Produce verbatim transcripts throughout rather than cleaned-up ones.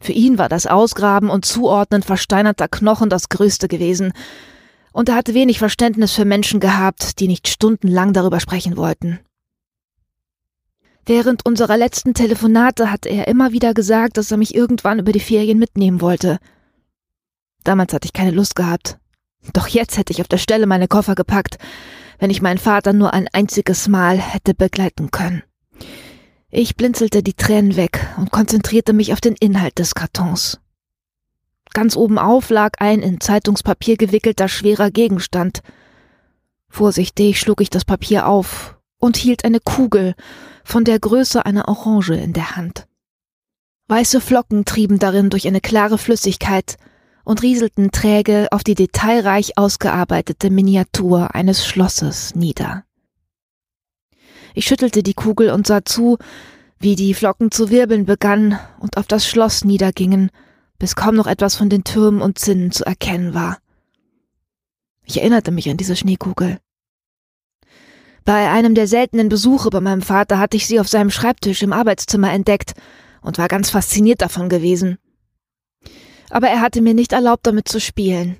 Für ihn war das Ausgraben und Zuordnen versteinerter Knochen das Größte gewesen, und er hatte wenig Verständnis für Menschen gehabt, die nicht stundenlang darüber sprechen wollten. Während unserer letzten Telefonate hatte er immer wieder gesagt, dass er mich irgendwann über die Ferien mitnehmen wollte. Damals hatte ich keine Lust gehabt. Doch jetzt hätte ich auf der Stelle meine Koffer gepackt, wenn ich meinen Vater nur ein einziges Mal hätte begleiten können. Ich blinzelte die Tränen weg und konzentrierte mich auf den Inhalt des Kartons. Ganz obenauf lag ein in Zeitungspapier gewickelter schwerer Gegenstand. Vorsichtig schlug ich das Papier auf und hielt eine Kugel von der Größe einer Orange in der Hand. Weiße Flocken trieben darin durch eine klare Flüssigkeit und rieselten träge auf die detailreich ausgearbeitete Miniatur eines Schlosses nieder. Ich schüttelte die Kugel und sah zu, wie die Flocken zu wirbeln begannen und auf das Schloss niedergingen, bis kaum noch etwas von den Türmen und Zinnen zu erkennen war. Ich erinnerte mich an diese Schneekugel. Bei einem der seltenen Besuche bei meinem Vater hatte ich sie auf seinem Schreibtisch im Arbeitszimmer entdeckt und war ganz fasziniert davon gewesen. Aber er hatte mir nicht erlaubt, damit zu spielen.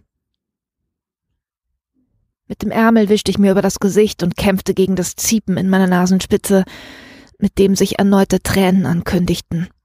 Mit dem Ärmel wischte ich mir über das Gesicht und kämpfte gegen das Ziepen in meiner Nasenspitze, mit dem sich erneute Tränen ankündigten.